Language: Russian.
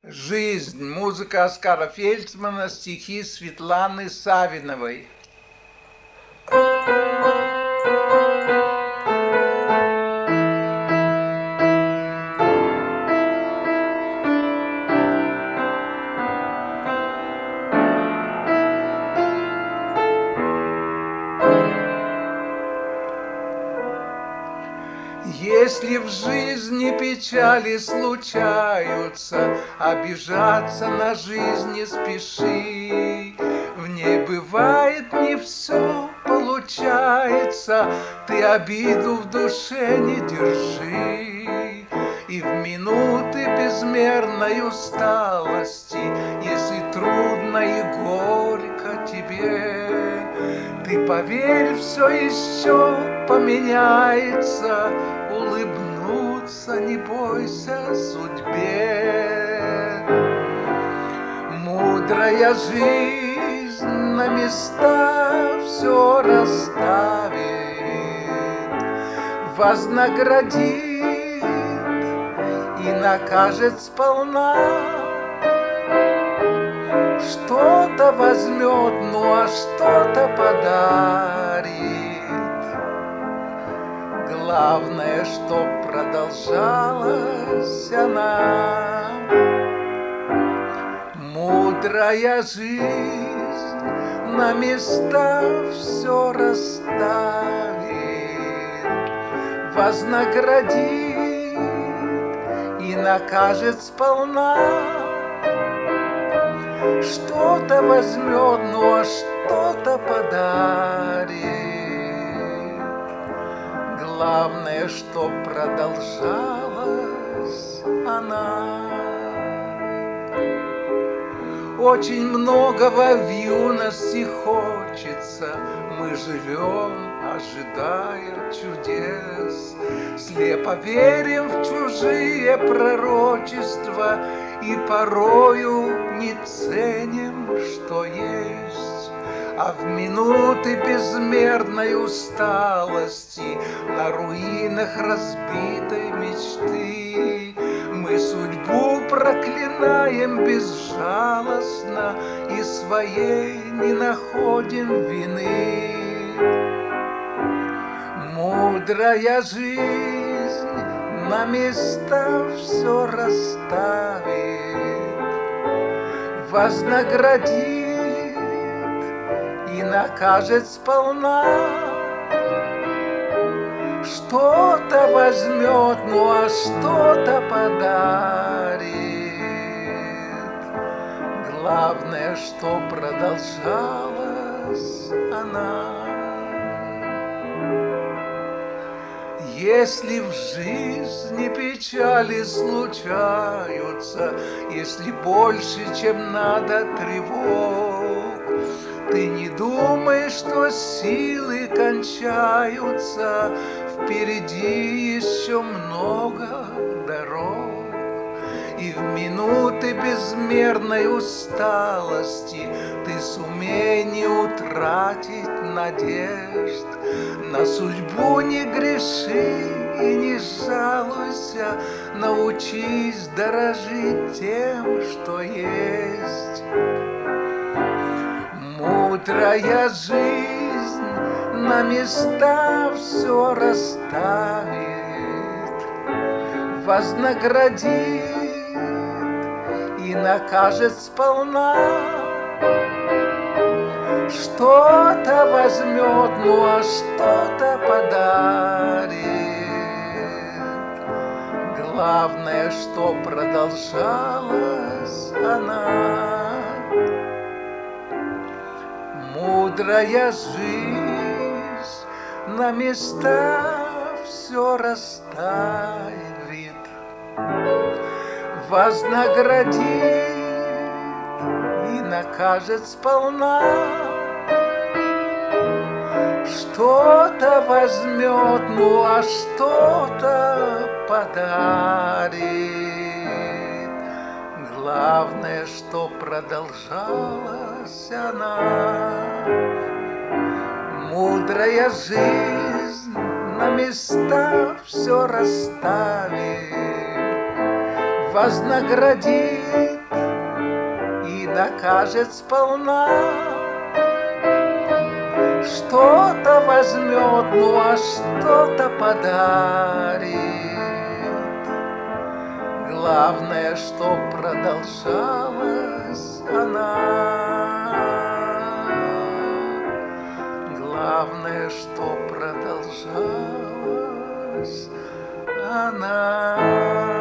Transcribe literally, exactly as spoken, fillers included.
Жизнь. Музыка Оскара Фельдсмана, стихи Светланы Савиновой. Если в жизни печали случаются, обижаться на жизнь не спеши. В ней бывает не все получается, ты обиду в душе не держи. И в минуты безмерной усталости, если трудно и горько тебе, ты поверь, все еще поменяется, улыбнуться не бойся судьбе. Мудрая жизнь на места все расставит, вознаградит и накажет сполна. Что-то возьмет, ну а что-то подарит. Главное, чтоб продолжалась она. Мудрая жизнь на места все расставит, вознаградит и накажет сполна. Что-то возьмет, ну а что-то подарит. Главное, чтоб продолжалась она. Очень многого в юности хочется, мы живем, ожидая чудес. Слепо верим в чужие пророчества и порою не ценим, что есть. А в минуты безмерной усталости, на руинах разбитой мечты, мы судьбу проклинаем безжалостно и своей не находим вины. Мудрая жизнь на места все расставит, вознаградит и накажет сполна. Что-то возьмет, ну а что-то подарит. Главное, что продолжалась она. Если в жизни печали случаются, если больше, чем надо, тревог, ты не думай, что силы кончаются, впереди еще много дорог. И в минуты безмерной усталости ты сумей не утратить надежд. На судьбу не греши и не жалуйся, научись дорожить тем, что есть. Мудрая жизнь на места все расставит, вознаградит и накажет сполна. Что-то возьмет, ну а что-то подарит. Главное, что продолжалась она. Мудрая жизнь на места все расставит, вознаградит и накажет сполна. Что-то возьмет, ну а что-то подарит. Главное, что продолжалась она. Мудрая жизнь на места все расставит, вознаградит накажет сполна. Что-то возьмет, ну а что-то подарит. Главное, что продолжалась она. Главное, что продолжалась она.